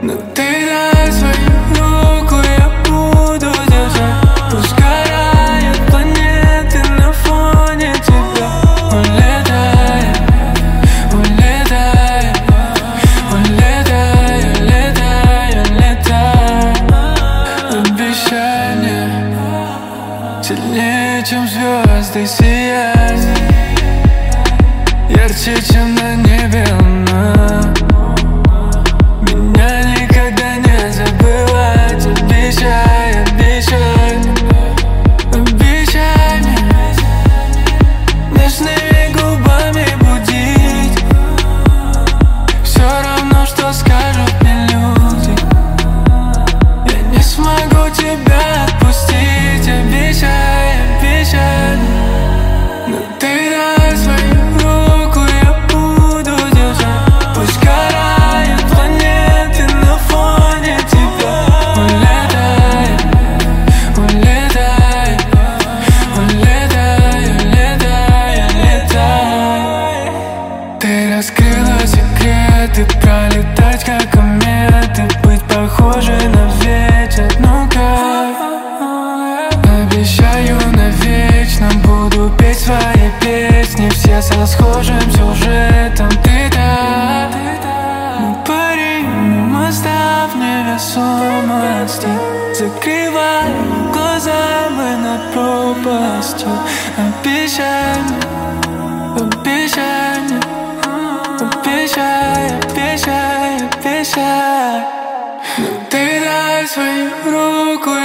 Но ты дай свою руку, я буду держать. Пусть сгорают планеты на фоне тебя. Улетай, улетай, улетай, улетай, улетай. Обещай мне сильнее, чем звезды сияние, ярче, чем на небе луна. Меня никогда не забывать. Обещай, обещай, обещай мне нежными губами будить. Все равно, что скажут мне люди. Я не смогу тебя отпустить. Обещай, обещай. Но ты дай свою руку, я буду держать. Пусть сгорают планеты на фоне тебя. Улетай, улетай, улетай, улетай, улетай. Ты раскрыла секреты, пролетать как кометы, быть похожей на ветер. Ну-ка, обещаю навечно буду петь свои песни, все со схожим сюжетом. Ты да, мы парим у моста в невесомости. Закрывай глаза, мы над пропастью. Обещай мне, обещай мне, обещай, обещай, обещай. Но ты дай свою руку,